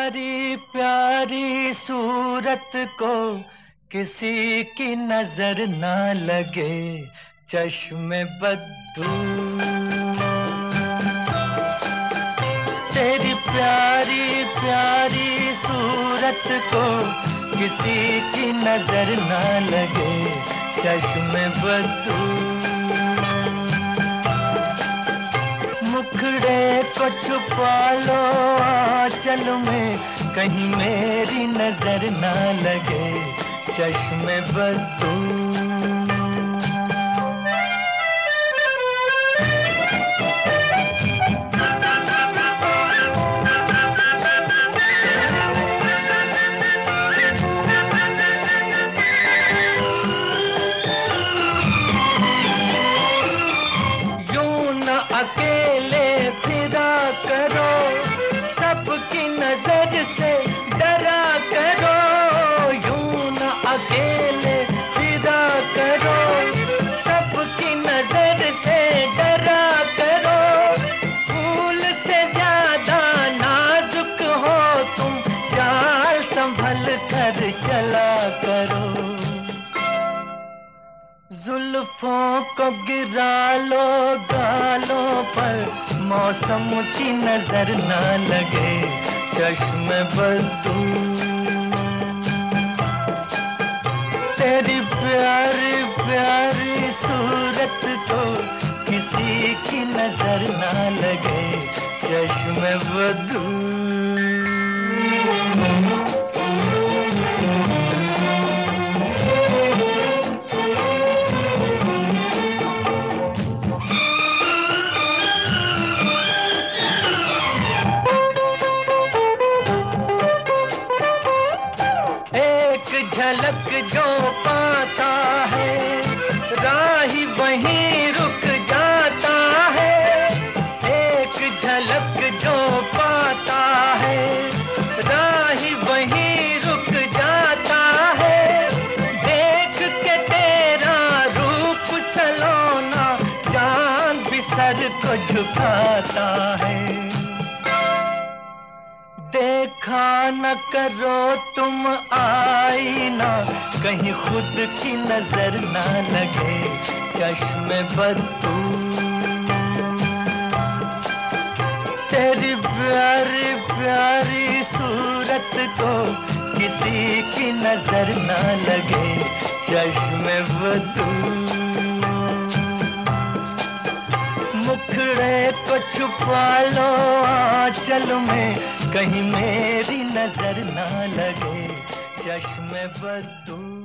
प्यारी प्यारी सूरत को किसी की नजर ना लगे, चश्मे बद्दू। तेरी प्यारी प्यारी सूरत को किसी की नजर ना लगे, चश्मे बद्दू। मुखड़े को छुपा लो आंचल में, कहीं मेरी नजर ना लगे, चश्मे बद्दू। अकेले फिरा करो, सबकी नजर से डरा करो। यूं न अकेले फिरा करो, सबकी नजर से डरा करो। फूल से ज्यादा नाजुक हो तुम, चाल संभल कर चला करो। जुल्फों को गिरा लो गालों पर, मौसम की नजर ना लगे, चश्मे बद्दू। तेरी प्यारी प्यारी सूरत को किसी की नजर ना लगे, चश्मे बद्दू। झलक जो पाता है, राही वहीं रुक जाता है। एक झलक जो पाता है, राही वहीं रुक जाता है। देख के तेरा रूप सलोना, चांद भी सर को झुकाता है। देखा न करो तुम आईना, कहीं खुद की नजर ना लगे, चश्मे बद्दू। तेरी प्यारी प्यारी सूरत को किसी की नजर ना लगे, चश्मे बद्दू। मुखड़े को छुपा लो आंचल में, कहीं मेरी नजर ना लगे, चश्मे बद्दू।